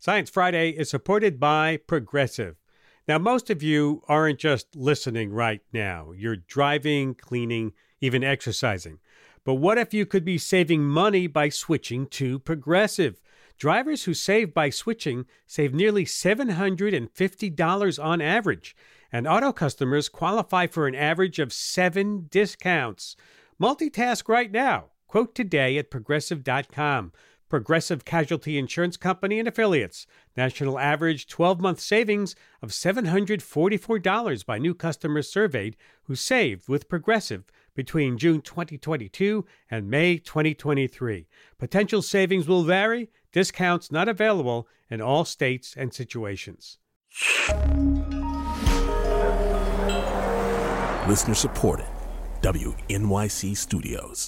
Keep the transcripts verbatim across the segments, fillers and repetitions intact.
Science Friday is supported by Progressive. Now, most of you aren't just listening right now. You're driving, cleaning, even exercising. But what if you could be saving money by switching to Progressive? Drivers who save by switching save nearly seven hundred fifty dollars on average, and auto customers qualify for an average of seven discounts. Multitask right now. Quote today at progressive dot com. Progressive Casualty Insurance Company and Affiliates. National average twelve-month savings of seven hundred forty-four dollars by new customers surveyed who saved with Progressive between June twenty twenty-two and May twenty twenty-three. Potential savings will vary. Discounts not available in all states and situations. Listener supported. W N Y C Studios.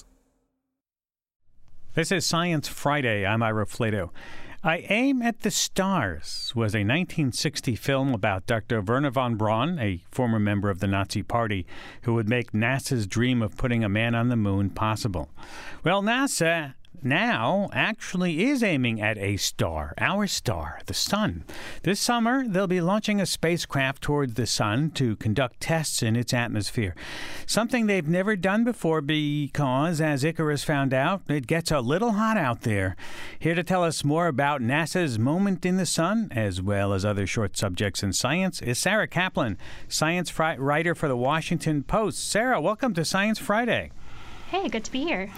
This is Science Friday. I'm Ira Flato. I Aim at the Stars was a nineteen sixty film about Doctor Wernher von Braun, a former member of the Nazi Party, who would make NASA's dream of putting a man on the moon possible. Well, NASA now actually is aiming at a star, our star, the sun. This summer, they'll be launching a spacecraft towards the sun to conduct tests in its atmosphere. Something they've never done before because, as Icarus found out, it gets a little hot out there. Here to tell us more about NASA's Moment in the Sun, as well as other short subjects in science, is Sarah Kaplan, science fri- writer for the Washington Post. Sarah, welcome to Science Friday. Hey, good to be here.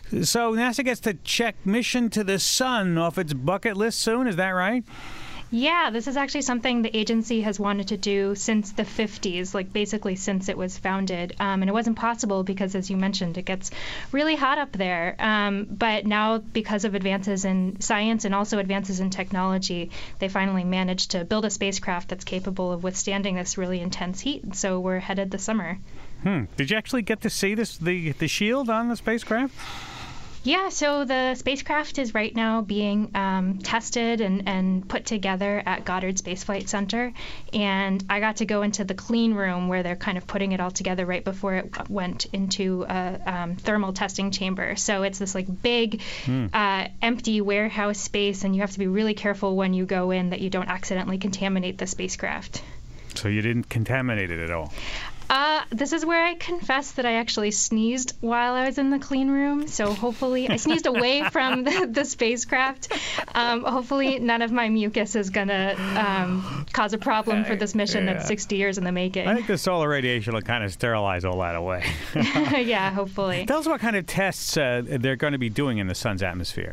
So NASA gets to check mission to the sun off its bucket list soon, is that right? Yeah, this is actually something the agency has wanted to do since the fifties, like basically since it was founded. Um, and it wasn't possible because, as you mentioned, it gets really hot up there. Um, but now, because of advances in science and also advances in technology, they finally managed to build a spacecraft that's capable of withstanding this really intense heat. So we're headed this summer. Hmm. Did you actually get to see this the, the shield on the spacecraft? Yeah, so the spacecraft is right now being um, tested and, and put together at Goddard Space Flight Center. And I got to go into the clean room where they're kind of putting it all together right before it went into a um, thermal testing chamber. So it's this like big, hmm. uh, empty warehouse space, and you have to be really careful when you go in that you don't accidentally contaminate the spacecraft. So you didn't contaminate it at all? Uh, this is where I confess that I actually sneezed while I was in the clean room. So hopefully, I sneezed away from the, the spacecraft. Um, hopefully, none of my mucus is going to um, cause a problem for this mission yeah. that's sixty years in the making. I think the solar radiation will kind of sterilize all that away. Yeah, hopefully. Tell us what kind of tests uh, they're going to be doing in the sun's atmosphere.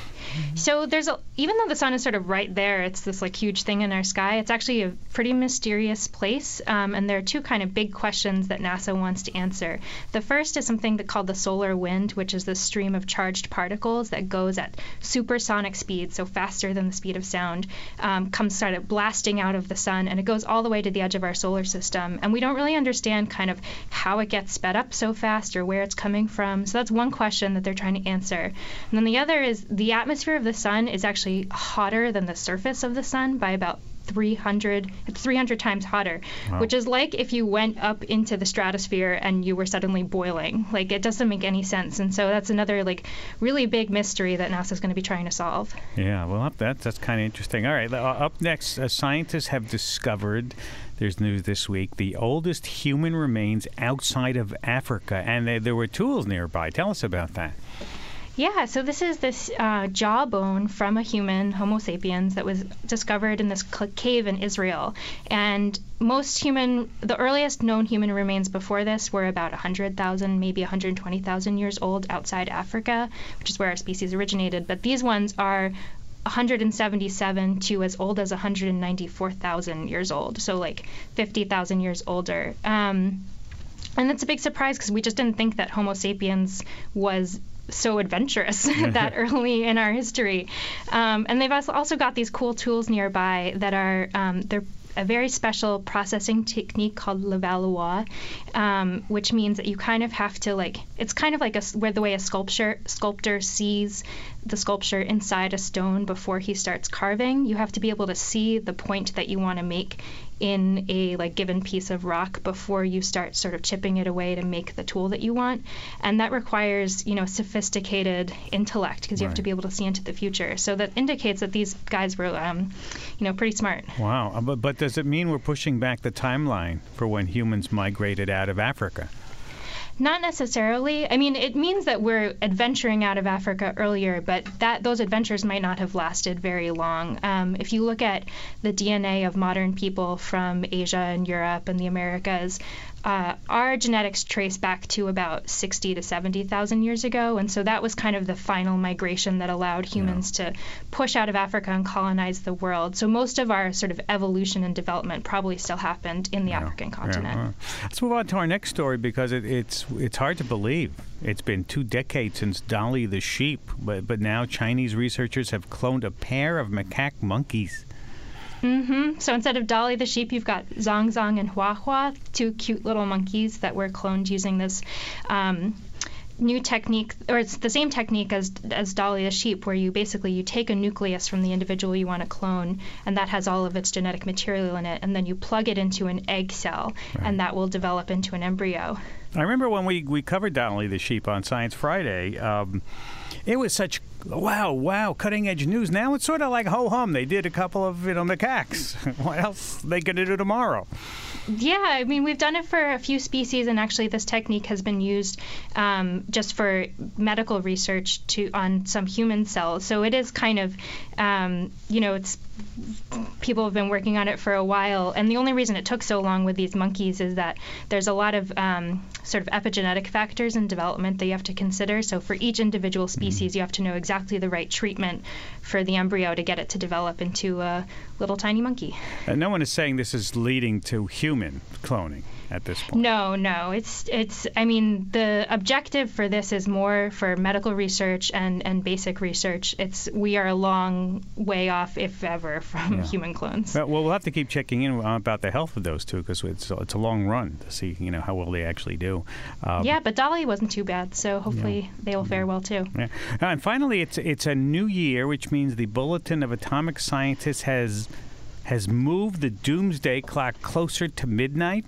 So there's a, even though the sun is sort of right there, it's this like huge thing in our sky. It's actually a pretty mysterious place, um, and there are two kind of big questions that NASA wants to answer. The first is something that called the solar wind, which is this stream of charged particles that goes at supersonic speed, so faster than the speed of sound, um, comes sort of blasting out of the sun, and it goes all the way to the edge of our solar system. And we don't really understand kind of how it gets sped up so fast or where it's coming from. So that's one question that they're trying to answer. And then the other is the atmosphere of the sun is actually hotter than the surface of the sun by about three hundred, it's three hundred times hotter, wow. Which is like if you went up into the stratosphere and you were suddenly boiling. Like, it doesn't make any sense. And so that's another like really big mystery that NASA's going to be trying to solve. Yeah, well, that, that's kind of interesting. All right, up next, uh, scientists have discovered, there's news this week, the oldest human remains outside of Africa, and they, there were tools nearby. Tell us about that. Yeah, so this is this uh, jawbone from a human, Homo sapiens, that was discovered in this cave in Israel. And most human, the earliest known human remains before this were about one hundred thousand, maybe one hundred twenty thousand years old outside Africa, which is where our species originated. But these ones are one hundred seventy-seven to as old as one hundred ninety-four thousand years old, so like fifty thousand years older. Um, and that's a big surprise because we just didn't think that Homo sapiens was so adventurous that early in our history. Um, and they've also got these cool tools nearby that are, um, they're a very special processing technique called Levallois, um, which means that you kind of have to like, it's kind of like a, where the way a sculpture sculptor sees the sculpture inside a stone before he starts carving. You have to be able to see the point that you want to make in a like given piece of rock before you start sort of chipping it away to make the tool that you want. And that requires, you know, sophisticated intellect because you Right. have to be able to see into the future. So that indicates that these guys were, um, you know, pretty smart. Wow. Uh, But, but does it mean we're pushing back the timeline for when humans migrated out of Africa? Not necessarily. I mean, it means that we're adventuring out of Africa earlier, but that those adventures might not have lasted very long. Um, if you look at the D N A of modern people from Asia and Europe and the Americas, uh, our genetics trace back to about sixty to seventy thousand years ago, and so that was kind of the final migration that allowed humans to push out of Africa and colonize the world. So most of our sort of evolution and development probably still happened in the African continent. Yeah, well, let's move on to our next story because it, it's it's hard to believe. It's been two decades since Dolly the sheep, but but now Chinese researchers have cloned a pair of macaque monkeys. Mm-hmm. So instead of Dolly the sheep, you've got Zong Zong and Hua Hua, two cute little monkeys that were cloned using this um, new technique, or it's the same technique as as Dolly the sheep, where you basically you take a nucleus from the individual you want to clone, and that has all of its genetic material in it, and then you plug it into an egg cell, Right. and that will develop into an embryo. I remember when we, we covered Dolly the sheep on Science Friday. Um, it was such wow, wow, cutting edge news. Now it's sort of like ho hum. They did a couple of you know macaques. What else are they going to do tomorrow? Yeah, I mean, we've done it for a few species, and actually this technique has been used um, just for medical research to on some human cells. So it is kind of, um, you know, it's people have been working on it for a while, and the only reason it took so long with these monkeys is that there's a lot of um, sort of epigenetic factors in development that you have to consider. So for each individual species, you have to know exactly the right treatment for the embryo to get it to develop into a little tiny monkey. And no one is saying this is leading to human cloning at this point. No, no. It's it's. I mean, the objective for this is more for medical research and, and basic research. It's we are a long way off, if ever, from Yeah. human clones. Well, we'll have to keep checking in about the health of those two because it's it's a long run to see you know how well they actually do. Um, Yeah, but Dolly wasn't too bad, so hopefully they will fare well too. Yeah. And finally, it's it's a new year, which means the Bulletin of Atomic Scientists has has moved the doomsday clock closer to midnight.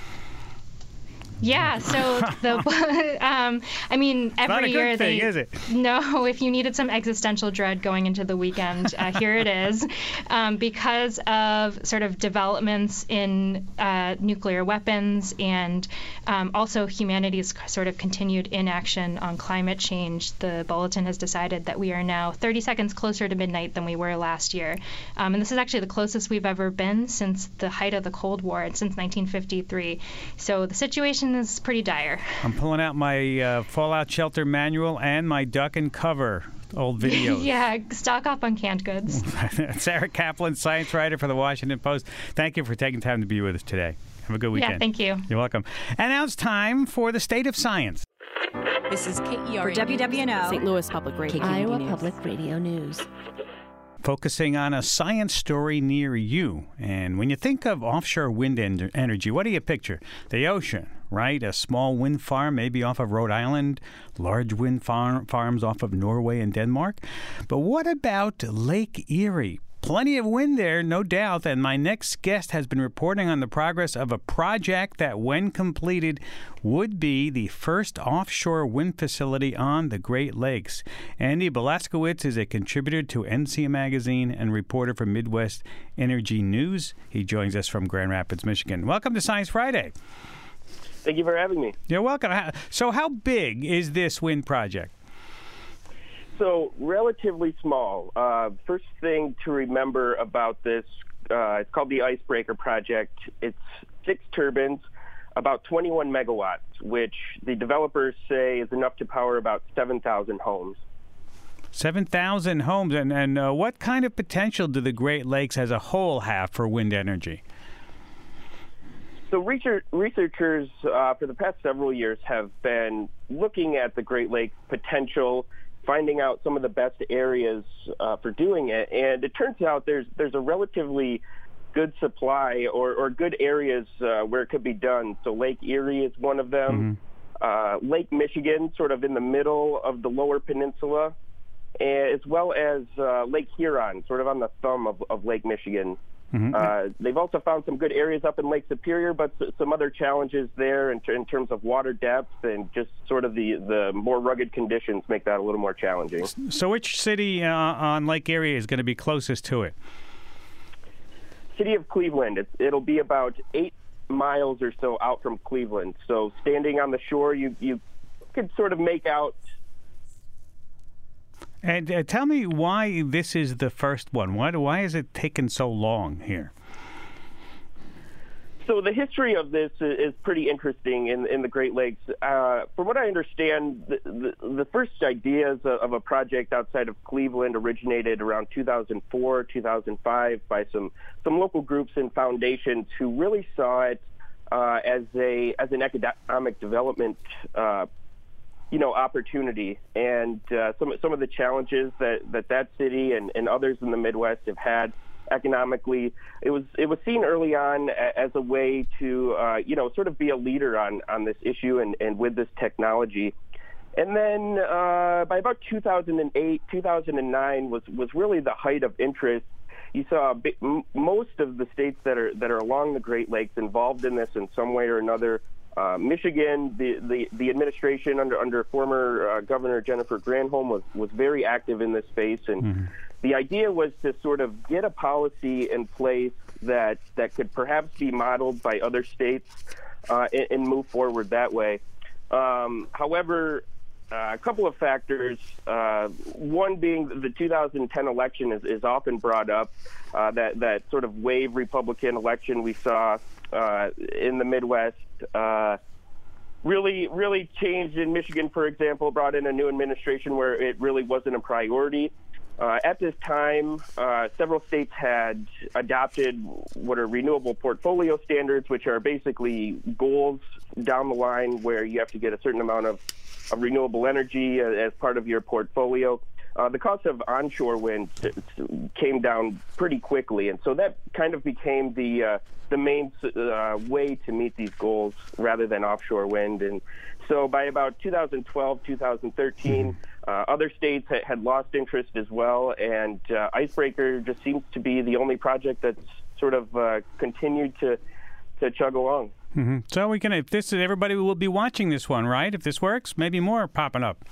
Yeah, so the um, I mean every Not a year good thing, they is it? no. If you needed some existential dread going into the weekend, uh, here it is. Um, because of sort of developments in uh, nuclear weapons and um, also humanity's sort of continued inaction on climate change, the bulletin has decided that we are now thirty seconds closer to midnight than we were last year. Um, and this is actually the closest we've ever been since the height of the Cold War and since nineteen fifty-three. So the situation is pretty dire. I'm pulling out my uh, Fallout Shelter manual and my Duck and Cover old videos. Yeah, stock up on canned goods. Sarah Kaplan, science writer for the Washington Post. Thank you for taking time to be with us today. Have a good weekend. Yeah, thank you. You're welcome. And now it's time for the State of Science. This is K E R For W W N O, Saint Louis Public Radio. Iowa News. Public Radio News. Focusing on a science story near you. And when you think of offshore wind en- energy, what do you picture? The ocean, right? A small wind farm, maybe off of Rhode Island, large wind far- farms off of Norway and Denmark. But what about Lake Erie? Plenty of wind there, no doubt, and my next guest has been reporting on the progress of a project that, when completed, would be the first offshore wind facility on the Great Lakes. Andy Belaskowitz is a contributor to N C Magazine and reporter for Midwest Energy News. He joins us from Grand Rapids, Michigan. Welcome to Science Friday. Thank you for having me. You're welcome. So how big is this wind project? So, relatively small. Uh, first thing to remember about this, uh, it's called the Icebreaker Project. It's six turbines, about twenty-one megawatts, which the developers say is enough to power about seven thousand homes. seven thousand homes. And, and uh, what kind of potential do the Great Lakes as a whole have for wind energy? So research, researchers uh, for the past several years have been looking at the Great Lakes potential, finding out some of the best areas uh, for doing it. And it turns out there's there's a relatively good supply or, or good areas uh, where it could be done. So Lake Erie is one of them. Mm-hmm. Uh, Lake Michigan, sort of in the middle of the Lower Peninsula. as well as uh, Lake Huron, sort of on the thumb of, of Lake Michigan. Mm-hmm. Uh, they've also found some good areas up in Lake Superior, but s- some other challenges there in, ter- in terms of water depth and just sort of the, the more rugged conditions make that a little more challenging. So which city uh, on Lake Erie is going to be closest to it? City of Cleveland. It's, it'll be about eight miles or so out from Cleveland. So standing on the shore, you, you could sort of make out. And uh, tell me why this is the first one. Why, why has it taken so long here? So the history of this is pretty interesting in in the Great Lakes. Uh, from what I understand, the, the, the first ideas of a project outside of Cleveland originated around two thousand four, two thousand five by some, some local groups and foundations who really saw it uh, as a as an economic development uh, you know, opportunity. And uh, some some of the challenges that, that that city and, and others in the Midwest have had economically, it was it was seen early on as a way to, uh, you know, sort of be a leader on, on this issue and, and with this technology. And then uh, by about two thousand eight, two thousand nine was, was really the height of interest. You saw a big, m- most of the states that are that are along the Great Lakes involved in this in some way or another. Uh, Michigan, the, the, the administration under under former uh, Governor Jennifer Granholm was, was very active in this space, and mm-hmm. the idea was to sort of get a policy in place that that could perhaps be modeled by other states uh, and, and move forward that way. Um, however, uh, a couple of factors, uh, one being the two thousand ten election is, is often brought up, uh, that, that sort of wave Republican election we saw uh, in the Midwest. Uh, really, really changed in Michigan, for example, brought in a new administration where it really wasn't a priority. Uh, at this time, uh, several states had adopted what are renewable portfolio standards, which are basically goals down the line where you have to get a certain amount of, of renewable energy as part of your portfolio. Uh, the cost of onshore wind came down pretty quickly, and so that kind of became the uh, the main uh, way to meet these goals rather than offshore wind. And so by about two thousand twelve, two thousand thirteen, uh, other states ha- had lost interest as well, and uh, Icebreaker just seems to be the only project that's sort of uh, continued to to chug along. Mm-hmm. So we can, if this is, everybody will be watching this one, right? If this works, maybe more popping up.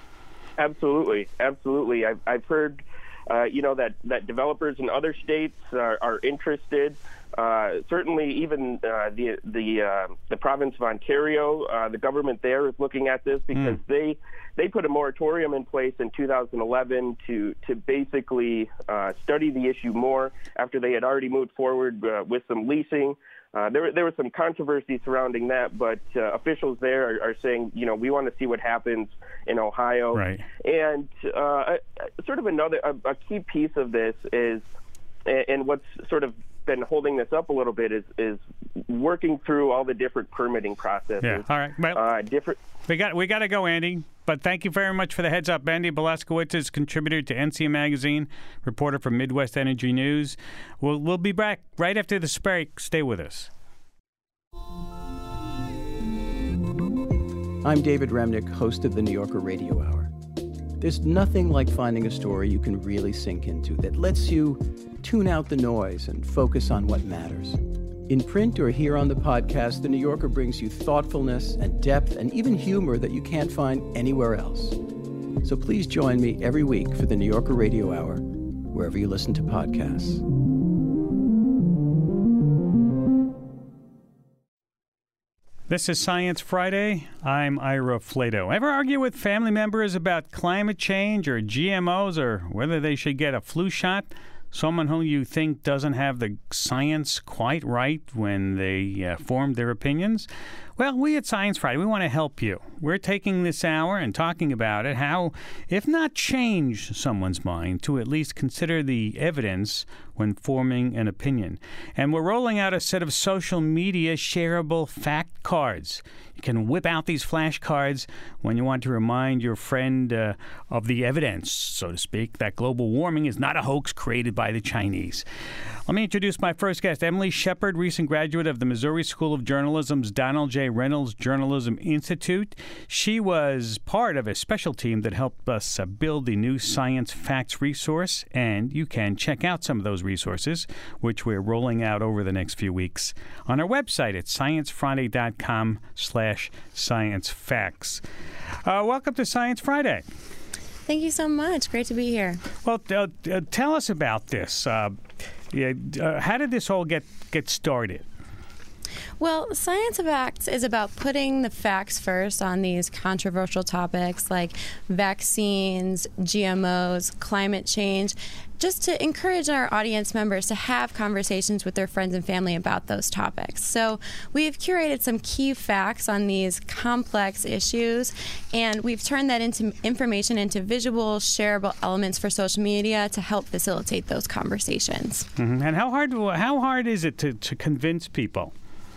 Absolutely, absolutely. I've I've heard, uh, you know, that, that developers in other states are, are interested. Uh, certainly, even uh, the the uh, the province of Ontario, uh, the government there is looking at this because mm. they they put a moratorium in place in two thousand eleven to to basically uh, study the issue more after they had already moved forward uh, with some leasing. Uh, there, there was some controversy surrounding that, but uh, officials there are, are saying, you know, we want to see what happens in Ohio. Right. And uh, sort of another, a, a key piece of this is, and what's sort of been holding this up a little bit is, is working through all the different permitting processes. Yeah. All right. Well, uh, different. We got we got to go, Andy. But thank you very much for the heads up. Andy Belaskowitz is contributor to N C Magazine, reporter for Midwest Energy News. We'll we'll be back right after this break. Stay with us. I'm David Remnick, host of the New Yorker Radio Hour. There's nothing like finding a story you can really sink into that lets you tune out the noise and focus on what matters. In print or here on the podcast, The New Yorker brings you thoughtfulness and depth and even humor that you can't find anywhere else. So please join me every week for The New Yorker Radio Hour, wherever you listen to podcasts. This is Science Friday. I'm Ira Flato. Ever argue with family members about climate change or G M Os or whether they should get a flu shot? Someone who you think doesn't have the science quite right when they uh, formed their opinions? Well, we at Science Friday, we want to help you. We're taking this hour and talking about it, how, if not change someone's mind, to at least consider the evidence when forming an opinion. And we're rolling out a set of social media shareable fact cards. You can whip out these flashcards when you want to remind your friend uh, of the evidence, so to speak, that global warming is not a hoax created by by the Chinese. Let me introduce my first guest, Emily Shepard, recent graduate of the Missouri School of Journalism's Donald J. Reynolds Journalism Institute. She was part of a special team that helped us uh, build the new Science Facts resource, and you can check out some of those resources, which we're rolling out over the next few weeks, on our website at science friday dot com slash science facts. Uh, welcome to Science Friday. Thank you so much. Great to be here. Well, uh, uh, tell us about this. Uh, Yeah, uh, how did this all get, get started? Well, Science Facts is about putting the facts first on these controversial topics like vaccines, G M Os, climate change, just to encourage our audience members to have conversations with their friends and family about those topics. So we've curated some key facts on these complex issues, and we've turned that into information into visual, shareable elements for social media to help facilitate those conversations. Mm-hmm. And how hard how hard is it to, to convince people?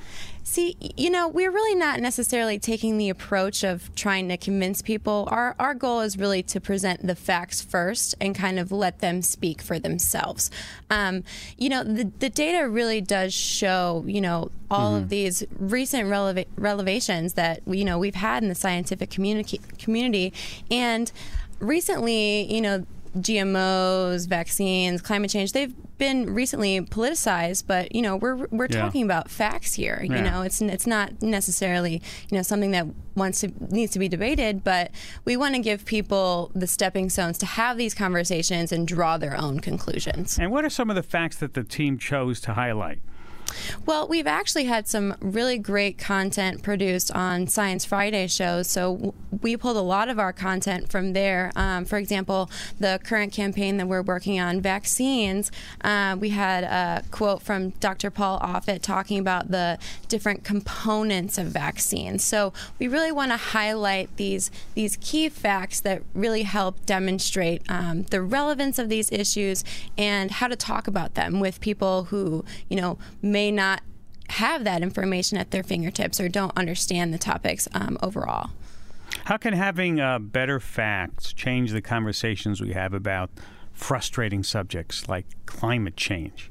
See, you know, we're really not necessarily taking the approach of trying to convince people. Our our goal is really to present the facts first and kind of let them speak for themselves. Um, you know, the, the data really does show, you know, all mm-hmm. of these recent releva- revelations that, you know, we've had in the scientific community, community. And recently, you know, G M Os, vaccines, climate change, they've been recently politicized, but, you know, we're we're yeah. talking about facts here. You yeah. know, it's it's not necessarily, you know, something that wants to needs to be debated, but we want to give people the stepping stones to have these conversations and draw their own conclusions. And what are some of the facts that the team chose to highlight? Well, we've actually had some really great content produced on Science Friday shows, so we pulled a lot of our content from there. Um, for example, the current campaign that we're working on, vaccines, uh, we had a quote from Doctor Paul Offit talking about the different components of vaccines. So we really want to highlight these these key facts that really help demonstrate um, the relevance of these issues and how to talk about them with people who, you know, may not have that information at their fingertips or don't understand the topics um, overall. How can having uh, better facts change the conversations we have about frustrating subjects like climate change?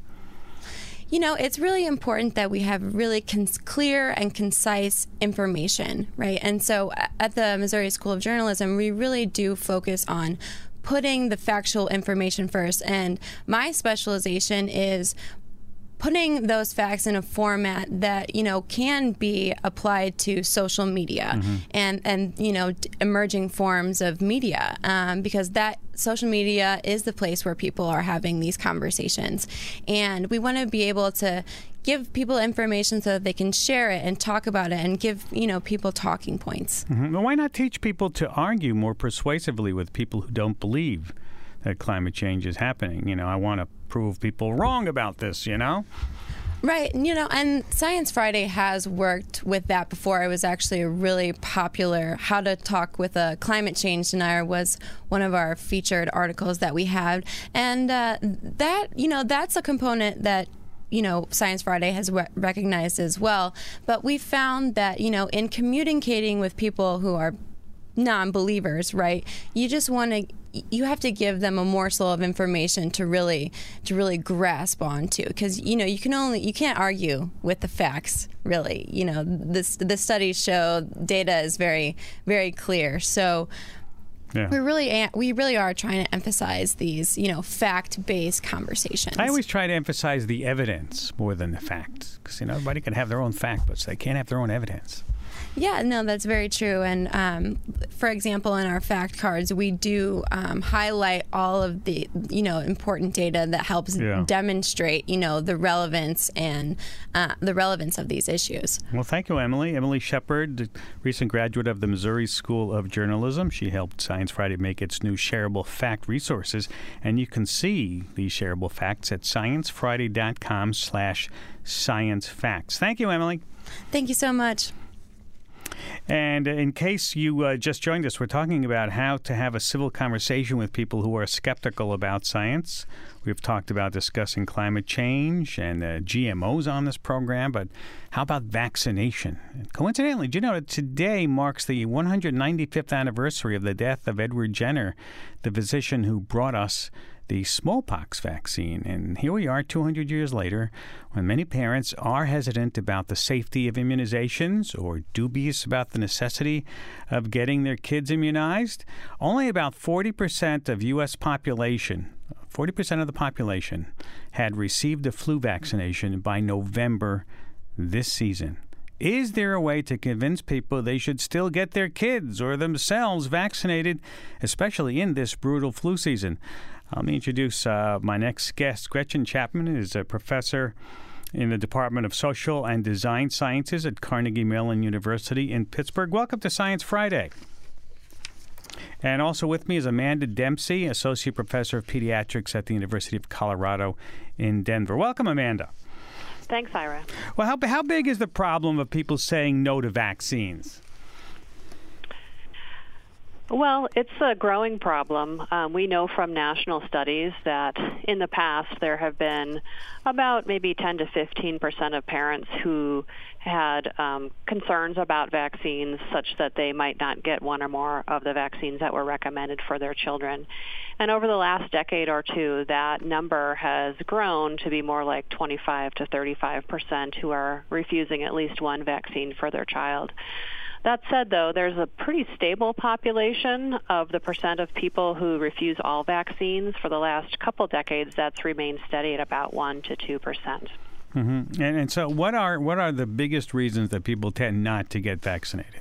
You know, it's really important that we have really cons- clear and concise information, right? And so at the Missouri School of Journalism, we really do focus on putting the factual information first. And my specialization is putting those facts in a format that, you know, can be applied to social media mm-hmm. and, and, you know, d- emerging forms of media, um, because that social media is the place where people are having these conversations. And we want to be able to give people information so that they can share it and talk about it and give, you know, people talking points. Mm-hmm. Well, why not teach people to argue more persuasively with people who don't believe that climate change is happening? You know, I want to prove people wrong about this, you know? Right. You know, and Science Friday has worked with that before. It was actually a really popular How to Talk with a Climate Change Denier was one of our featured articles that we had. And uh, that, you know, that's a component that, you know, Science Friday has re- recognized as well. But we found that, you know, in communicating with people who are non-believers, right, you just want to you have to give them a morsel of information to really to really grasp onto, because, you know, you can only you can't argue with the facts, really. You know, this the studies show data is very very clear. So yeah. we really we really are trying to emphasize these, you know, fact-based conversations. I always try to emphasize the evidence more than the facts, because, you know, everybody can have their own fact, but they can't have their own evidence. Yeah, no, that's very true. And um, for example, in our fact cards, we do um, highlight all of the, you know, important data that helps yeah. demonstrate, you know, the relevance and uh, the relevance of these issues. Well, thank you, Emily. Emily Shepard, recent graduate of the Missouri School of Journalism. She helped Science Friday make its new shareable fact resources. And you can see these shareable facts at science friday dot com slash science facts. Thank you, Emily. Thank you so much. And in case you uh, just joined us, we're talking about how to have a civil conversation with people who are skeptical about science. We've talked about discussing climate change and uh, G M Os on this program, but how about vaccination? And coincidentally, do you know that today marks the one hundred ninety-fifth anniversary of the death of Edward Jenner, the physician who brought us the smallpox vaccine. And here we are two hundred years later, when many parents are hesitant about the safety of immunizations or dubious about the necessity of getting their kids immunized. Only about forty percent of U S population, forty percent of the population had received a flu vaccination by November this season. Is there a way to convince people they should still get their kids or themselves vaccinated, especially in this brutal flu season? Let me introduce uh, my next guest. Gretchen Chapman is a professor in the Department of Social and Design Sciences at Carnegie Mellon University in Pittsburgh. Welcome to Science Friday. And also with me is Amanda Dempsey, Associate Professor of Pediatrics at the University of Colorado in Denver. Welcome, Amanda. Thanks, Ira. Well, how, how big is the problem of people saying no to vaccines? Well, it's a growing problem. Um, we know from national studies that in the past there have been about maybe ten to fifteen percent of parents who had um, concerns about vaccines such that they might not get one or more of the vaccines that were recommended for their children. And over the last decade or two, that number has grown to be more like twenty-five to thirty-five percent who are refusing at least one vaccine for their child. That said, though, there's a pretty stable population of the percent of people who refuse all vaccines. For the last couple decades, that's remained steady at about one to two percent. Mm-hmm. And, and so what are what are the biggest reasons that people tend not to get vaccinated?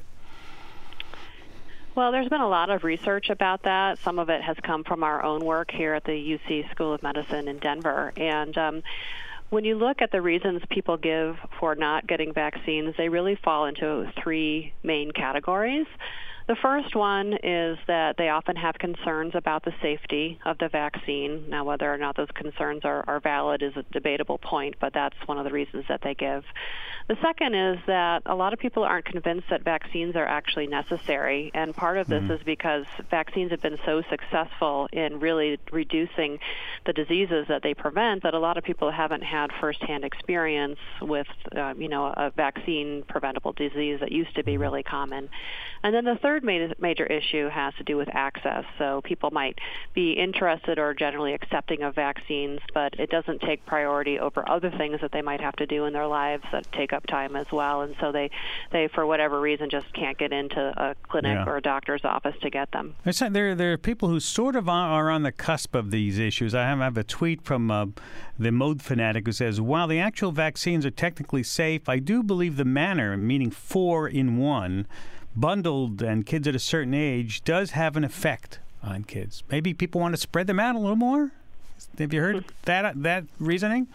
Well, there's been a lot of research about that. Some of it has come from our own work here at the U C School of Medicine in Denver. And um, when you look at the reasons people give for not getting vaccines, they really fall into three main categories. The first one is that they often have concerns about the safety of the vaccine. Now, whether or not those concerns are, are valid is a debatable point, but that's one of the reasons that they give. The second is that a lot of people aren't convinced that vaccines are actually necessary, and part of this mm-hmm. is because vaccines have been so successful in really reducing the diseases that they prevent that a lot of people haven't had firsthand experience with, uh, you know, a vaccine-preventable disease that used to be really common. And then the third major, major issue has to do with access. So people might be interested or generally accepting of vaccines, but it doesn't take priority over other things that they might have to do in their lives that take up time as well. And so they, they for whatever reason, just can't get into a clinic yeah. or a doctor's office to get them. There, there are people who sort of are on the cusp of these issues. I have, I have a tweet from uh, the Mode Fanatic who says, while the actual vaccines are technically safe, I do believe the manner, meaning four in one, bundled and kids at a certain age, does have an effect on kids. Maybe people want to spread them out a little more? Have you heard that that reasoning?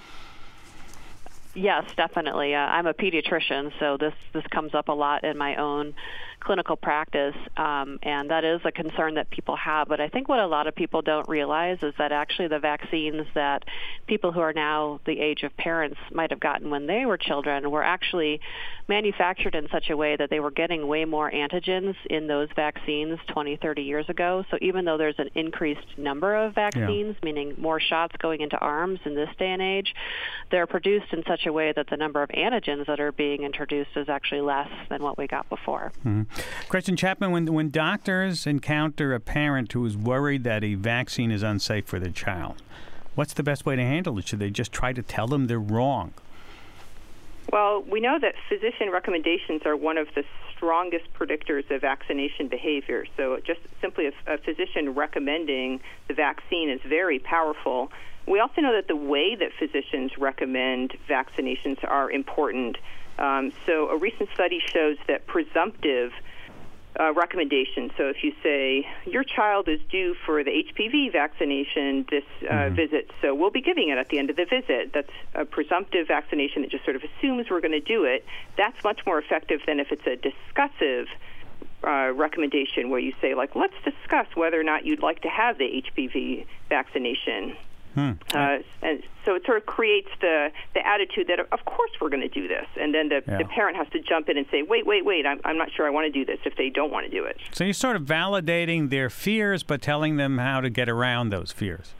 Yes, definitely. Uh, I'm a pediatrician, so this, this comes up a lot in my own clinical practice, um, and that is a concern that people have. But I think what a lot of people don't realize is that actually the vaccines that people who are now the age of parents might have gotten when they were children were actually manufactured in such a way that they were getting way more antigens in those vaccines twenty, thirty years ago. So even though there's an increased number of vaccines, yeah. meaning more shots going into arms in this day and age, they're produced in such a way that the number of antigens that are being introduced is actually less than what we got before. Mm-hmm. Gretchen Chapman, when when doctors encounter a parent who is worried that a vaccine is unsafe for their child, what's the best way to handle it? Should they just try to tell them they're wrong? Well, we know that physician recommendations are one of the strongest predictors of vaccination behavior. So just simply a, a physician recommending the vaccine is very powerful. We also know that the way that physicians recommend vaccinations are important. Um, so a recent study shows that presumptive uh, recommendations, so if you say, your child is due for the H P V vaccination this uh, mm-hmm. visit, so we'll be giving it at the end of the visit. That's a presumptive vaccination that just sort of assumes we're going to do it. That's much more effective than if it's a discussive uh, recommendation where you say, like, let's discuss whether or not you'd like to have the H P V vaccination. Hmm. Uh, and so it sort of creates the, the attitude that, of course, we're going to do this. And then the, yeah. the parent has to jump in and say, wait, wait, wait, I'm, I'm not sure I want to do this if they don't want to do it. So you're sort of validating their fears, but telling them how to get around those fears.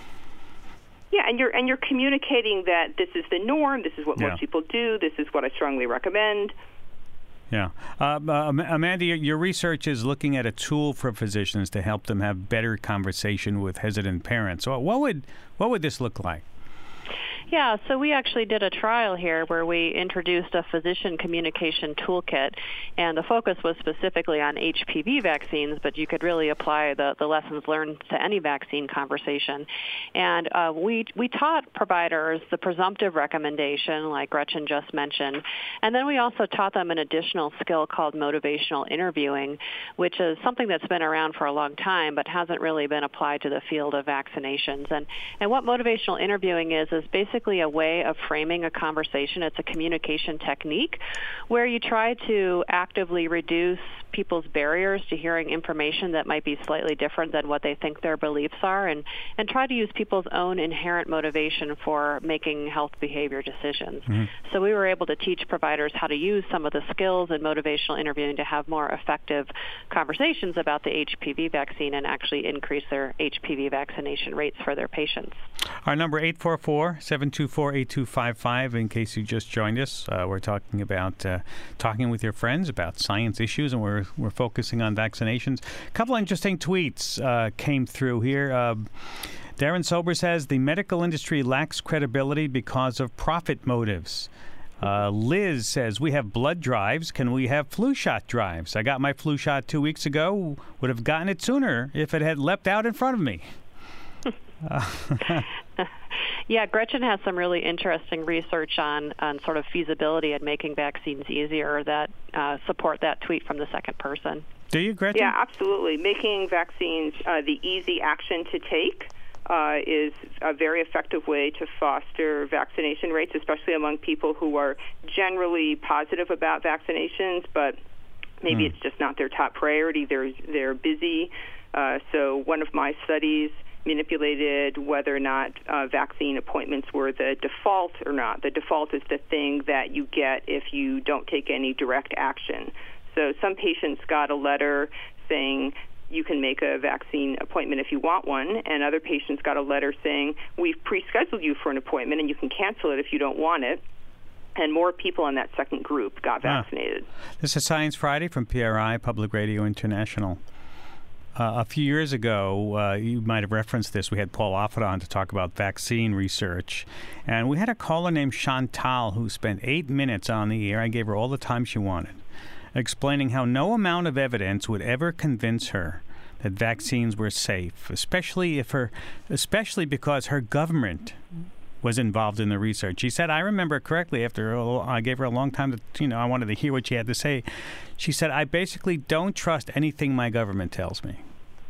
Yeah, and you're and you're communicating that this is the norm, this is what yeah. most people do, this is what I strongly recommend. Yeah. Uh, uh, Amanda, your, your research is looking at a tool for physicians to help them have better conversation with hesitant parents. So what would what would this look like? Yeah, so we actually did a trial here where we introduced a physician communication toolkit, and the focus was specifically on H P V vaccines, but you could really apply the, the lessons learned to any vaccine conversation. And uh, we we taught providers the presumptive recommendation, like Gretchen just mentioned, and then we also taught them an additional skill called motivational interviewing, which is something that's been around for a long time but hasn't really been applied to the field of vaccinations. And, and what motivational interviewing is is basically a way of framing a conversation. It's a communication technique where you try to actively reduce people's barriers to hearing information that might be slightly different than what they think their beliefs are, and, and try to use people's own inherent motivation for making health behavior decisions. Mm-hmm. So we were able to teach providers how to use some of the skills in motivational interviewing to have more effective conversations about the H P V vaccine and actually increase their H P V vaccination rates for their patients. Our number eight four four, seven two four, eight two five five. In case you just joined us, uh, we're talking about uh, talking with your friends about science issues, and we're we're focusing on vaccinations. A couple interesting tweets uh, came through here. Uh, Darren Sober says the medical industry lacks credibility because of profit motives. Uh, Liz says, we have blood drives. Can we have flu shot drives? I got my flu shot two weeks ago. Would have gotten it sooner if it had leapt out in front of me. uh, Yeah, Gretchen has some really interesting research on, on sort of feasibility and making vaccines easier that uh, support that tweet from the second person. Do you, Gretchen? Yeah, absolutely. Making vaccines uh, the easy action to take uh, is a very effective way to foster vaccination rates, especially among people who are generally positive about vaccinations, but maybe mm. it's just not their top priority. They're, they're busy. Uh, so one of my studies manipulated whether or not uh, vaccine appointments were the default or not. The default is the thing that you get if you don't take any direct action. So some patients got a letter saying you can make a vaccine appointment if you want one, and other patients got a letter saying we've pre-scheduled you for an appointment and you can cancel it if you don't want it. And more people in that second group got vaccinated. Ah. This is Science Friday from P R I, Public Radio International. Uh, a few years ago, uh, you might have referenced this, we had Paul Offit on to talk about vaccine research. And we had a caller named Chantal who spent eight minutes on the air. I gave her all the time she wanted, explaining how no amount of evidence would ever convince her that vaccines were safe, especially if her, especially because her government was involved in the research. She said, I remember correctly, after a, I gave her a long time to, you know, I wanted to hear what she had to say. She said, I basically don't trust anything my government tells me.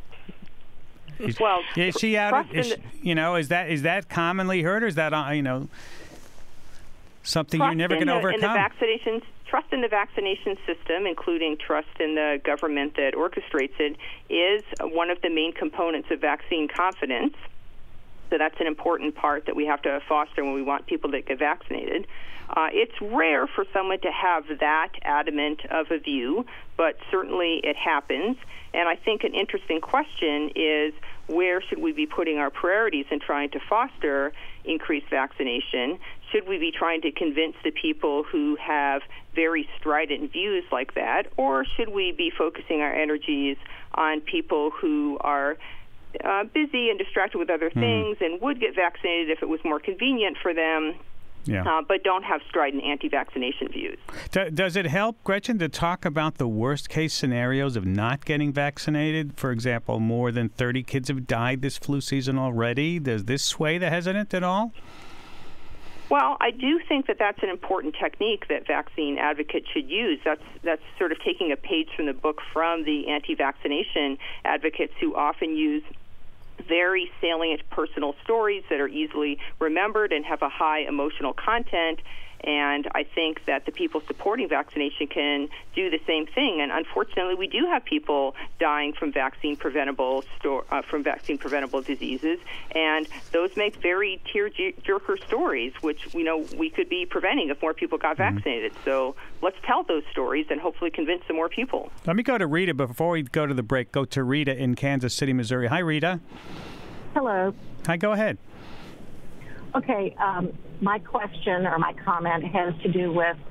Is, well, is she out? Is, the, you know, is that is that commonly heard, or is that, uh, you know, something you're never going to overcome? In the vaccination, trust in the vaccination system, including trust in the government that orchestrates it, is one of the main components of vaccine confidence. So that's an important part that we have to foster when we want people to get vaccinated. Uh, it's rare for someone to have that adamant of a view, but certainly it happens. And I think an interesting question is, where should we be putting our priorities in trying to foster increased vaccination? Should we be trying to convince the people who have very strident views like that, or should we be focusing our energies on people who are Uh, busy and distracted with other things mm. and would get vaccinated if it was more convenient for them, yeah. uh, but don't have strident anti-vaccination views. Do, does it help, Gretchen, to talk about the worst-case scenarios of not getting vaccinated? For example, more than thirty kids have died this flu season already. Does this sway the hesitant at all? Well, I do think that that's an important technique that vaccine advocates should use. That's that's sort of taking a page from the book from the anti-vaccination advocates who often use very salient personal stories that are easily remembered and have a high emotional content. And I think that the people supporting vaccination can do the same thing. And unfortunately, we do have people dying from vaccine preventable sto- uh, from vaccine preventable diseases, and those make very tear-jerker stories, which we know we could be preventing if more people got mm-hmm. vaccinated. So let's tell those stories and hopefully convince some more people. Let me go to Rita, but before we go to the break, go to Rita in Kansas City, Missouri. Hi, Rita. Hello. Hi, go ahead. Okay, um, my question or my comment has to do with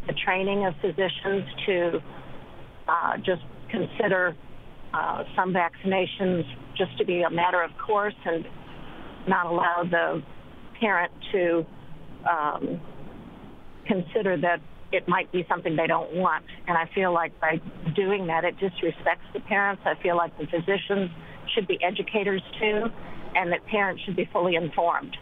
the training of physicians to uh, just consider uh, some vaccinations just to be a matter of course and not allow the parent to um, consider that it might be something they don't want. And I feel like by doing that, it disrespects the parents. I feel like the physicians should be educators too, and that parents should be fully informed.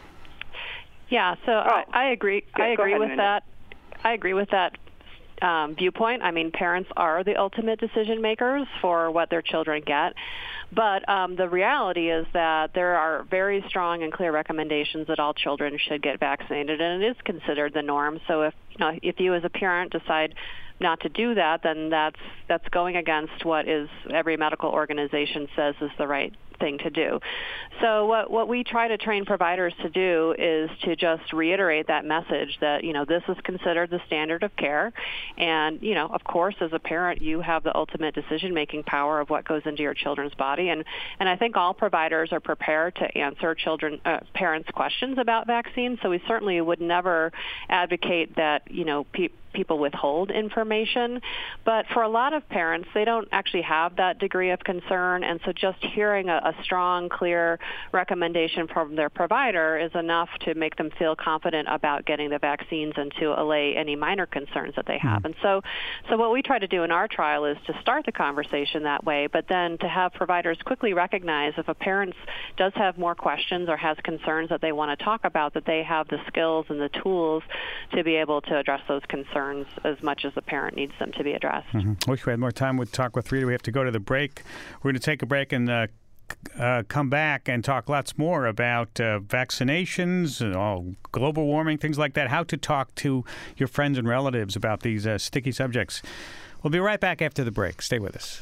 Yeah, so oh. I, I agree. Go, I agree ahead, with Amanda. that. I agree with that um, viewpoint. I mean, parents are the ultimate decision makers for what their children get. But um, the reality is that there are very strong and clear recommendations that all children should get vaccinated, and it is considered the norm. So if you know, if you as a parent decide not to do that, then that's that's going against what is every medical organization says is the right thing to do. So what what we try to train providers to do is to just reiterate that message that, you know, this is considered the standard of care. And, you know, of course, as a parent, you have the ultimate decision-making power of what goes into your children's body. And, and I think all providers are prepared to answer children, uh, parents' questions about vaccines. So we certainly would never advocate that, you know, people people withhold information. But for a lot of parents, they don't actually have that degree of concern. And so just hearing a, a strong, clear recommendation from their provider is enough to make them feel confident about getting the vaccines and to allay any minor concerns that they have. Mm-hmm. And so, so what we try to do in our trial is to start the conversation that way, but then to have providers quickly recognize if a parent does have more questions or has concerns that they want to talk about, that they have the skills and the tools to be able to address those concerns as much as the parent needs them to be addressed. Mm-hmm. Wish we had more time. We'd talk with Rita. We have to go to the break. We're going to take a break and uh, uh, come back and talk lots more about uh, vaccinations, and all global warming, things like that, how to talk to your friends and relatives about these uh, sticky subjects. We'll be right back after the break. Stay with us.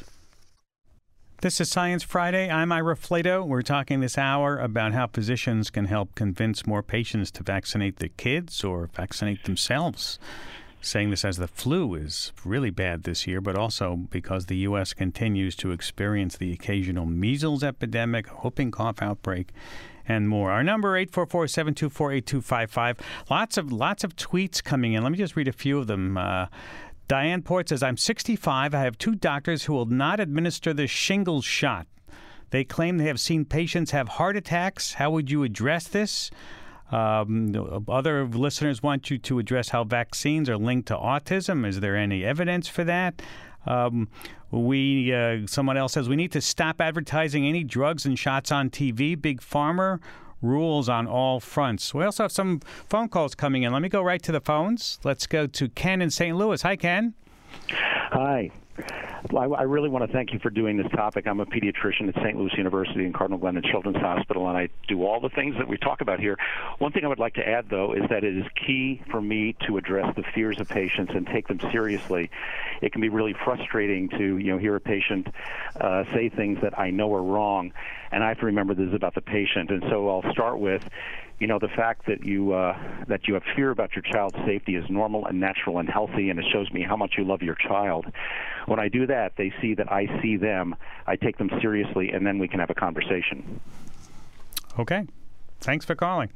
This is Science Friday. I'm Ira Flato. We're talking this hour about how physicians can help convince more patients to vaccinate their kids or vaccinate themselves. Saying this as the flu is really bad this year, but also because the U S continues to experience the occasional measles epidemic, whooping cough outbreak, and more. Our number, eight four four, seven two four, eight two five five. Lots of, lots of tweets coming in. Let me just read a few of them. Uh, Diane Port says, I'm sixty-five. I have two doctors who will not administer the shingles shot. They claim they have seen patients have heart attacks. How would you address this? Um, other listeners want you to address how vaccines are linked to autism. Is there any evidence for that? Um, we uh, someone else says we need to stop advertising any drugs and shots on T V. Big Pharma rules on all fronts. We also have some phone calls coming in. Let me go right to the phones. Let's go to Ken in Saint Louis. Hi, Ken. Hi. Well, I, I really want to thank you for doing this topic. I'm a pediatrician at Saint Louis University and Cardinal Glennon Children's Hospital, and I do all the things that we talk about here. One thing I would like to add, though, is that it is key for me to address the fears of patients and take them seriously. It can be really frustrating to, you know, hear a patient uh, say things that I know are wrong, and I have to remember this is about the patient. And so I'll start with, you know, the fact that you uh, that you have fear about your child's safety is normal and natural and healthy, and it shows me how much you love your child. When I do that, they see that I see them, I take them seriously, and then we can have a conversation. Okay. Thanks for calling.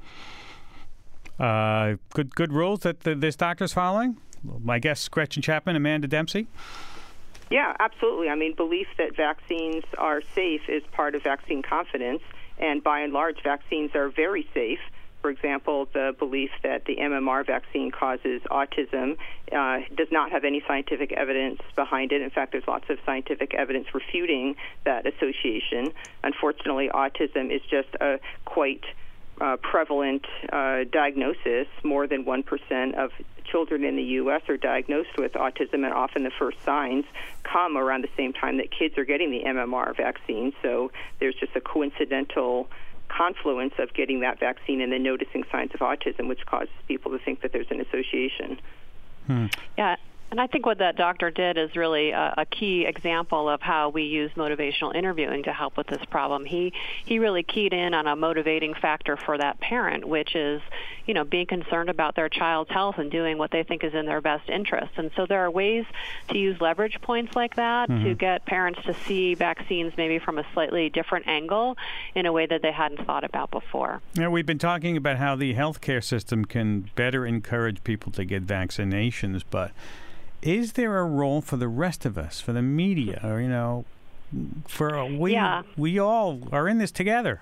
Uh, good good rules that the, this doctor's following? My guests, Gretchen Chapman, Amanda Dempsey. Yeah, absolutely. I mean, belief that vaccines are safe is part of vaccine confidence. And by and large, vaccines are very safe. For example, the belief that the M M R vaccine causes autism uh, does not have any scientific evidence behind it. In fact, there's lots of scientific evidence refuting that association. Unfortunately, autism is just a quite uh, prevalent uh, diagnosis. More than one percent of children in the U S are diagnosed with autism, and often the first signs come around the same time that kids are getting the M M R vaccine. So there's just a coincidental confluence of getting that vaccine and then noticing signs of autism, which causes people to think that there's an association. Hmm. Yeah. And I think what that doctor did is really a, a key example of how we use motivational interviewing to help with this problem. He he really keyed in on a motivating factor for that parent, which is, you know, being concerned about their child's health and doing what they think is in their best interest. And so there are ways to use leverage points like that mm-hmm. to get parents to see vaccines maybe from a slightly different angle in a way that they hadn't thought about before. Yeah, we've been talking about how the healthcare system can better encourage people to get vaccinations, but is there a role for the rest of us, for the media, or, you know, for we yeah. we all are in this together?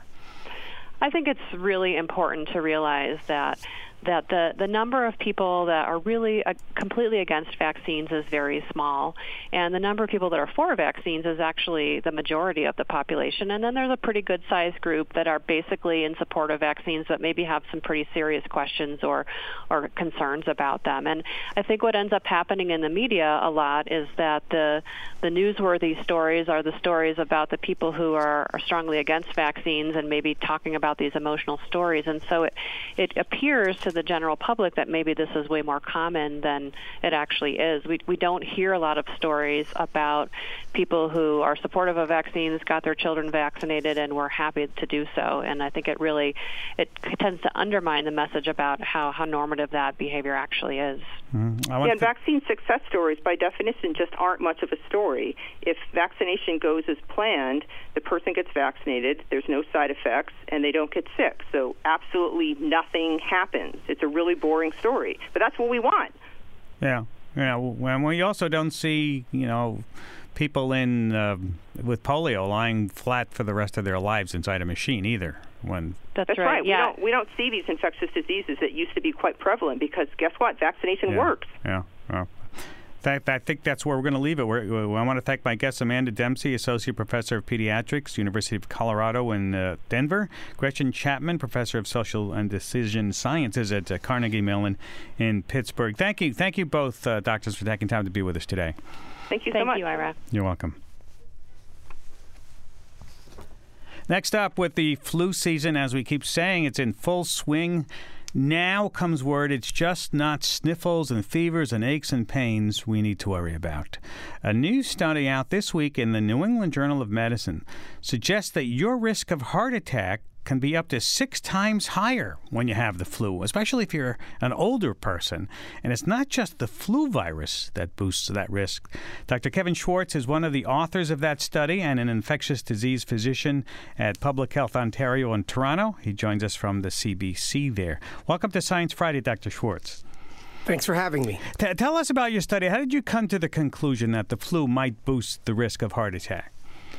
I think it's really important to realize that that the, the number of people that are really uh, completely against vaccines is very small, and the number of people that are for vaccines is actually the majority of the population. And then there's a pretty good-sized group that are basically in support of vaccines but maybe have some pretty serious questions or, or concerns about them. And I think what ends up happening in the media a lot is that the, the newsworthy stories are the stories about the people who are, are strongly against vaccines and maybe talking about these emotional stories. And so it, it appears to the general public that maybe this is way more common than it actually is. We we don't hear a lot of stories about people who are supportive of vaccines, got their children vaccinated, and were happy to do so. And I think it really it tends to undermine the message about how, how normative that behavior actually is. Mm-hmm. Yeah, and vaccine success stories, by definition, just aren't much of a story. If vaccination goes as planned, the person gets vaccinated, there's no side effects, and they don't get sick. So absolutely nothing happens. It's a really boring story, but that's what we want. Yeah, you know, and we also don't see, you know, people in uh, with polio lying flat for the rest of their lives inside a machine either. When that's, that's right. right. Yeah. We don't we don't see these infectious diseases that used to be quite prevalent because guess what? Vaccination yeah. works. Yeah. Well, that, I think that's where we're going to leave it. We're, I want to thank my guest, Amanda Dempsey, Associate Professor of Pediatrics, University of Colorado in uh, Denver. Gretchen Chapman, Professor of Social and Decision Sciences at uh, Carnegie Mellon in Pittsburgh. Thank you. Thank you both, uh, doctors, for taking time to be with us today. Thank you so Thank much. Thank you, Ira. You're welcome. Next up, with the flu season, as we keep saying, it's in full swing. Now comes word it's just not sniffles and fevers and aches and pains we need to worry about. A new study out this week in the New England Journal of Medicine suggests that your risk of heart attack can be up to six times higher when you have the flu, especially if you're an older person. And it's not just the flu virus that boosts that risk. Doctor Kevin Schwartz is one of the authors of that study and an infectious disease physician at Public Health Ontario in Toronto. He joins us from the C B C there. Welcome to Science Friday, Doctor Schwartz. Thanks for having me. T- tell us about your study. How did you come to the conclusion that the flu might boost the risk of heart attack?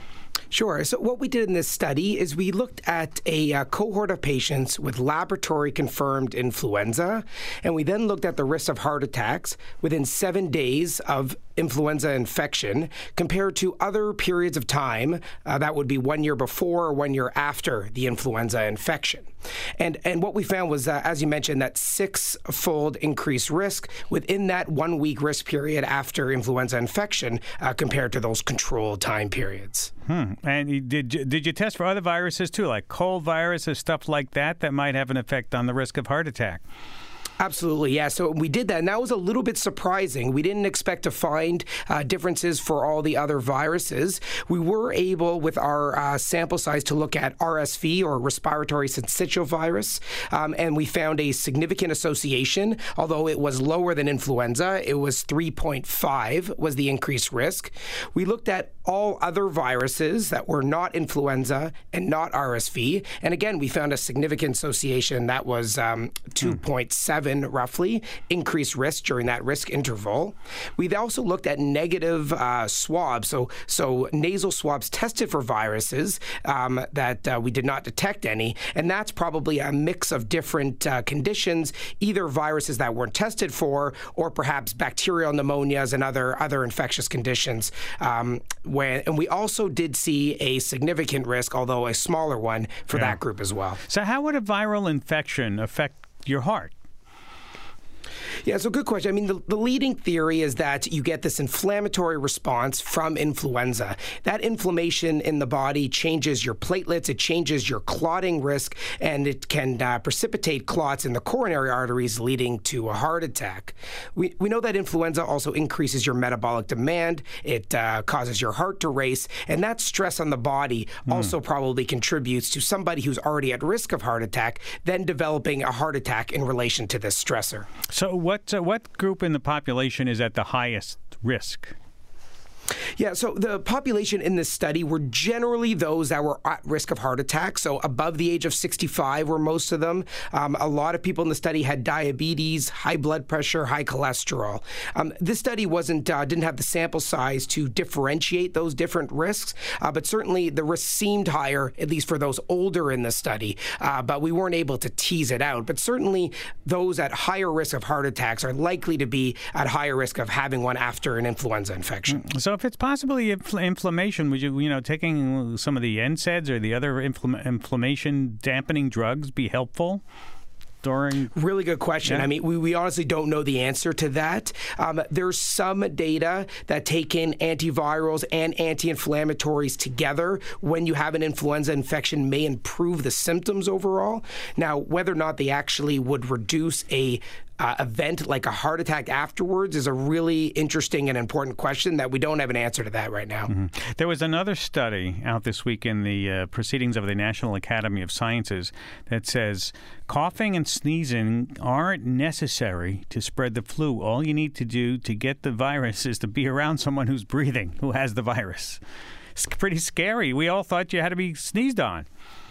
Sure. So what we did in this study is we looked at a uh, cohort of patients with laboratory-confirmed influenza, and we then looked at the risk of heart attacks within seven days of influenza infection compared to other periods of time, uh, that would be one year before or one year after the influenza infection. And and what we found was, uh, as you mentioned, that six-fold increased risk within that one-week risk period after influenza infection uh, compared to those controlled time periods. Hmm. And you, did you, did you test for other viruses too, like cold viruses, stuff like that, that might have an effect on the risk of heart attack? Absolutely, yeah. So we did that, and that was a little bit surprising. We didn't expect to find uh, differences for all the other viruses. We were able, with our uh, sample size, to look at R S V, or respiratory syncytial virus, um, and we found a significant association. Although it was lower than influenza, it was three point five was the increased risk. We looked at all other viruses that were not influenza and not R S V, and again, we found a significant association that was um, two point seven. Roughly increased risk during that risk interval. We've also looked at negative uh, swabs, so so nasal swabs tested for viruses um, that uh, we did not detect any, and that's probably a mix of different uh, conditions, either viruses that weren't tested for, or perhaps bacterial pneumonias and other other infectious conditions. Um, when and we also did see a significant risk, although a smaller one, for yeah. that group as well. So, how would a viral infection affect your heart? Yeah, so good question. I mean, the, the leading theory is that you get this inflammatory response from influenza. That inflammation in the body changes your platelets, it changes your clotting risk, and it can uh, precipitate clots in the coronary arteries, leading to a heart attack. We, we know that influenza also increases your metabolic demand. It uh, causes your heart to race, and that stress on the body mm. also probably contributes to somebody who's already at risk of heart attack then developing a heart attack in relation to this stressor. So what uh, what group in the population is at the highest risk? Yeah, so the population in this study were generally those that were at risk of heart attack, so above the age of sixty-five were most of them. Um, a lot of people in the study had diabetes, high blood pressure, high cholesterol. Um, this study wasn't uh, didn't have the sample size to differentiate those different risks, uh, but certainly the risks seemed higher, at least for those older in the study, uh, but we weren't able to tease it out. But certainly those at higher risk of heart attacks are likely to be at higher risk of having one after an influenza infection. So if it's possibly infl- inflammation, would you, you know, taking some of the N SAIDs or the other infl- inflammation dampening drugs be helpful? During... Really good question. Yeah. I mean, we, we honestly don't know the answer to that. Um, there's some data that take in antivirals and anti-inflammatories together when you have an influenza infection may improve the symptoms overall. Now, whether or not they actually would reduce a Uh, event like a heart attack afterwards is a really interesting and important question that we don't have an answer to that right now. Mm-hmm. There was another study out this week in the uh, Proceedings of the National Academy of Sciences that says coughing and sneezing aren't necessary to spread the flu. All you need to do to get the virus is to be around someone who's breathing, who has the virus. It's pretty scary. We all thought you had to be sneezed on.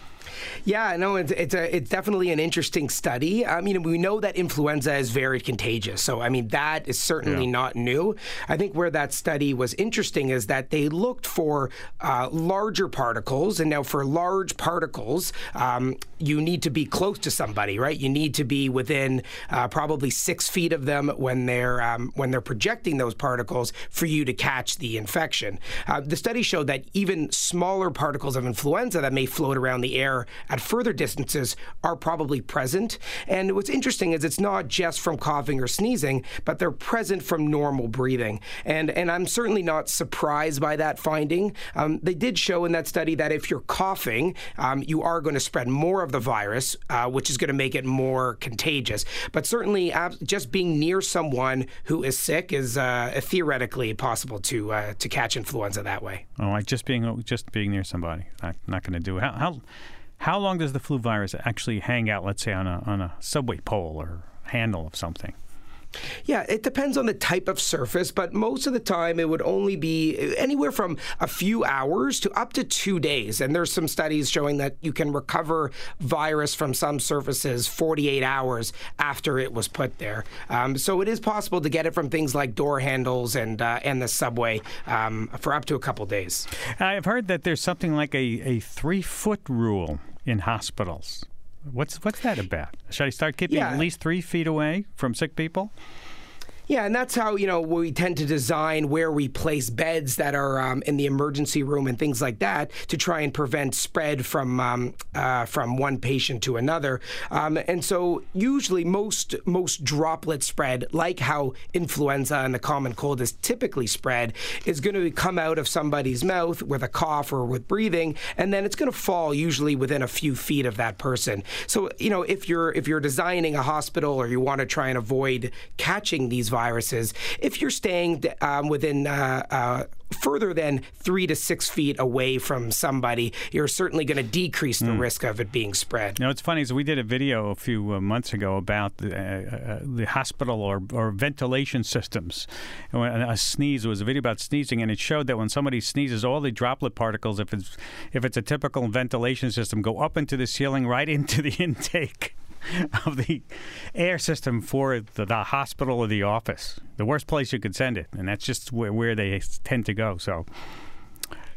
Yeah, no, it's it's, a, it's definitely an interesting study. I mean, we know that influenza is very contagious. So, I mean, that is certainly yeah. not new. I think where that study was interesting is that they looked for uh, larger particles. And now for large particles, um, you need to be close to somebody, right? You need to be within uh, probably six feet of them when they're um, when they're projecting those particles for you to catch the infection. Uh, the study showed that even smaller particles of influenza that may float around the air at further distances are probably present. And what's interesting is it's not just from coughing or sneezing, but they're present from normal breathing. And and I'm certainly not surprised by that finding. Um, they did show in that study that if you're coughing, um, you are going to spread more of the virus, uh, which is going to make it more contagious. But certainly ab- just being near someone who is sick is uh, theoretically possible to uh, to catch influenza that way. Oh, like just being just being near somebody, not, not going to do it. How, how How long does the flu virus actually hang out, let's say, on a on a subway pole or handle of something? Yeah, it depends on the type of surface, but most of the time it would only be anywhere from a few hours to up to two days. And there's some studies showing that you can recover virus from some surfaces forty-eight hours after it was put there. Um, so it is possible to get it from things like door handles and uh, and the subway um, for up to a couple days. I've heard that there's something like a, a three-foot rule in hospitals. What's what's that about? Should I start keeping yeah. at least three feet away from sick people? Yeah, and that's how, you know, we tend to design where we place beds that are um, in the emergency room and things like that to try and prevent spread from um, uh, from one patient to another. Um, and so usually most most droplet spread, like how influenza and the common cold is typically spread, is going to come out of somebody's mouth with a cough or with breathing, and then it's going to fall usually within a few feet of that person. So, you know, if you're if you're designing a hospital or you want to try and avoid catching these viruses, if you're staying um, within uh, uh, further than three to six feet away from somebody, you're certainly going to decrease the mm. risk of it being spread. You know, it's funny is we did a video a few uh, months ago about the, uh, the hospital or, or ventilation systems. And when a sneeze, it was a video about sneezing, and it showed that when somebody sneezes, all the droplet particles, if it's if it's a typical ventilation system, go up into the ceiling, right into the intake of the air system for the, the hospital or the office. The worst place you could send it, and that's just where, where they tend to go. So,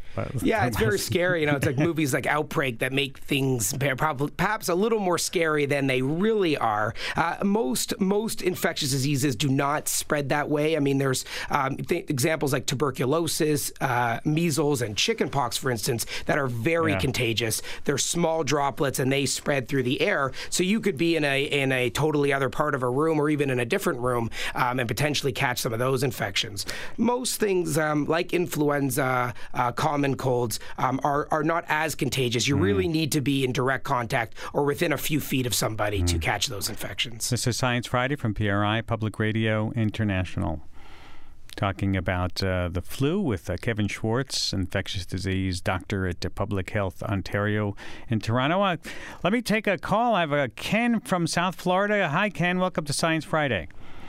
But yeah, it's very scary. You know, it's like movies like Outbreak that make things probably perhaps a little more scary than they really are. Uh, most most infectious diseases do not spread that way. I mean, there's um, th- examples like tuberculosis, uh, measles, and chickenpox, for instance, that are very Yeah. contagious. They're small droplets and they spread through the air. So you could be in a in a totally other part of a room or even in a different room um, and potentially catch some of those infections. Most things um, like influenza, uh, common colds um, are are not as contagious. You Mm. really need to be in direct contact or within a few feet of somebody Mm. to catch those infections. This is Science Friday from P R I, Public Radio International. Talking about uh, the flu with uh, Kevin Schwartz, infectious disease doctor at uh, Public Health Ontario in Toronto. Uh, let me take a call. I have uh, Ken from South Florida. Hi, Ken. Welcome to Science Friday.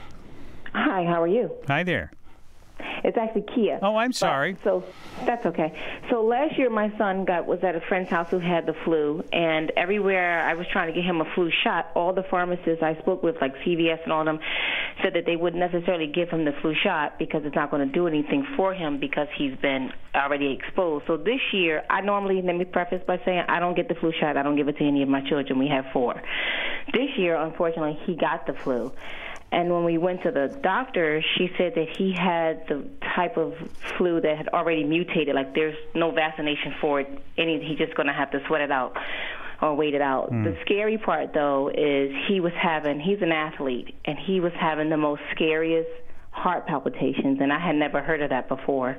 Hi, how are you? Hi there. It's actually Kia. Oh, I'm sorry. But, so that's okay. So last year, my son got was at a friend's house who had the flu, and everywhere I was trying to get him a flu shot, all the pharmacists I spoke with, like C V S and all of them, said that they wouldn't necessarily give him the flu shot because it's not going to do anything for him because he's been already exposed. So this year, I normally, let me preface by saying I don't get the flu shot. I don't give it to any of my children. We have four. This year, unfortunately, he got the flu. And when we went to the doctor, she said that he had the type of flu that had already mutated. Like there's no vaccination for it. Any, he's just going to have to sweat it out or wait it out. Mm. The scary part, though, is he was having, he's an athlete, and he was having the most scariest heart palpitations, and I had never heard of that before.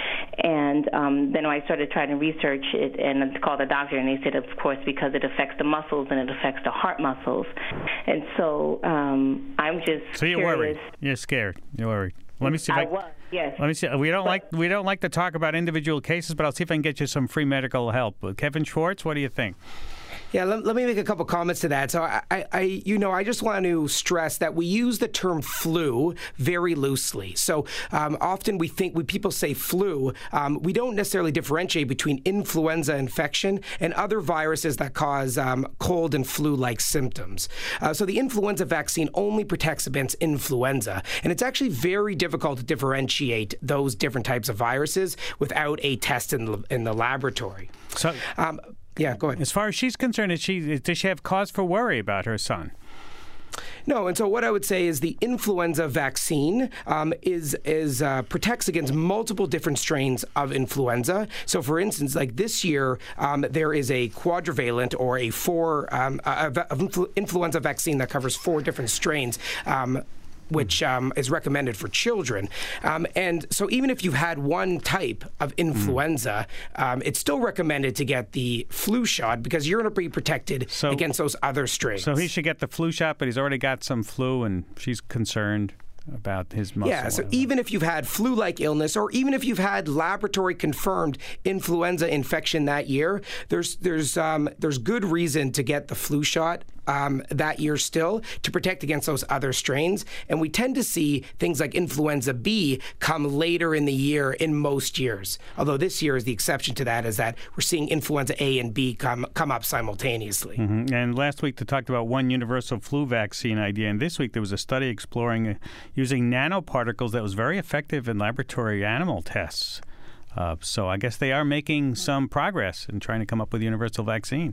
And um, then I started trying to research it and called the doctor, and they said, of course, because it affects the muscles and it affects the heart muscles. And so um, I'm just So you're curious. worried. You're scared. You're worried. Let me see if I, I was, yes. Let me see. We don't like we don't like to talk about individual cases, but I'll see if I can get you some free medical help. Kevin Schwartz, what do you think? Yeah, let, let me make a couple comments to that. So, I, I, I, you know, I just want to stress that we use the term flu very loosely. So, um, often we think when people say flu, um, we don't necessarily differentiate between influenza infection and other viruses that cause um, cold and flu-like symptoms. Uh, so, the influenza vaccine only protects against influenza, and it's actually very difficult to differentiate those different types of viruses without a test in the, in the laboratory. So. Um, Yeah, go ahead. As far as she's concerned, is she, does she have cause for worry about her son? No, and so what I would say is the influenza vaccine um, is is uh, protects against multiple different strains of influenza. So, for instance, like this year, um, there is a quadrivalent or a four um, a, a influ- influenza vaccine that covers four different strains. Um, which um, is recommended for children. Um, and so even if you've had one type of influenza, mm. um, it's still recommended to get the flu shot because you're going to be protected so, against those other strains. So he should get the flu shot, but he's already got some flu and she's concerned about his muscle. Yeah, so even if you've had flu-like illness or even if you've had laboratory-confirmed influenza infection that year, there's there's um, there's good reason to get the flu shot um, that year still to protect against those other strains. And we tend to see things like influenza B come later in the year in most years. Although this year is the exception to that, is that we're seeing influenza A and B come come up simultaneously. Mm-hmm. And last week they talked about one universal flu vaccine idea, and this week there was a study exploring uh, using nanoparticles that was very effective in laboratory animal tests. Uh, so I guess they are making some progress in trying to come up with a universal vaccine.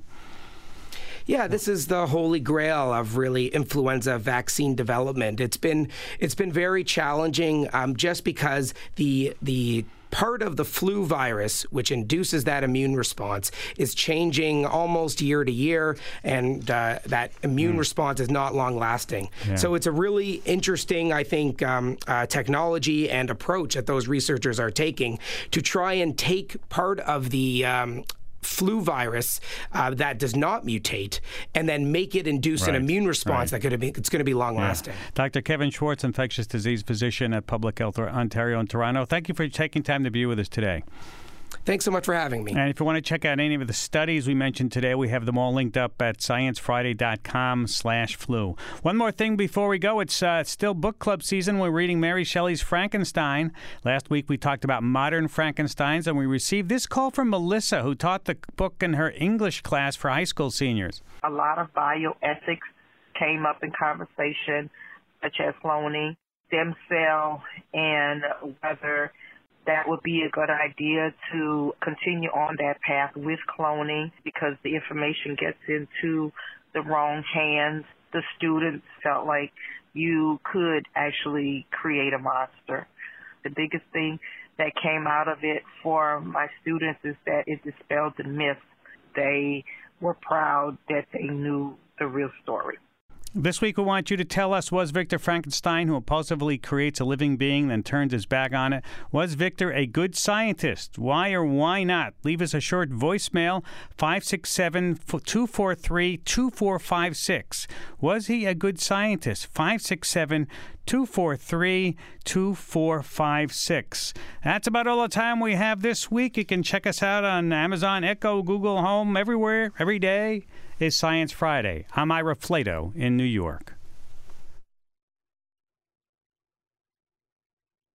Yeah, this is the holy grail of really influenza vaccine development. It's been it's been very challenging um, just because the the part of the flu virus, which induces that immune response, is changing almost year to year, and uh, that immune mm. response is not long-lasting. Yeah. So it's a really interesting, I think, um, uh, technology and approach that those researchers are taking to try and take part of the um, flu virus uh, that does not mutate and then make it induce right. an immune response right. that could be it's going to be long lasting. Yeah. Doctor Kevin Schwartz, infectious disease physician at Public Health Ontario in Toronto. Thank you for taking time to be with us today. Thanks so much for having me. And if you want to check out any of the studies we mentioned today, we have them all linked up at science friday dot com slash flu. One more thing before we go. It's uh, still book club season. We're reading Mary Shelley's Frankenstein. Last week we talked about modern Frankensteins, and we received this call from Melissa, who taught the book in her English class for high school seniors. A lot of bioethics came up in conversation, such as cloning, stem cell, and whether that would be a good idea to continue on that path with cloning, because the information gets into the wrong hands. The students felt like you could actually create a monster. The biggest thing that came out of it for my students is that it dispelled the myth. They were proud that they knew the real story. This week we want you to tell us, was Victor Frankenstein, who impulsively creates a living being then turns his back on it, was Victor a good scientist? Why or why not? Leave us a short voicemail, five six seven, two four three, two four five six. Was he a good scientist? five six seven, two four three, two four five six. That's about all the time we have this week. You can check us out on Amazon, Echo, Google Home, everywhere, every day is Science Friday. I'm Ira Flato in New York.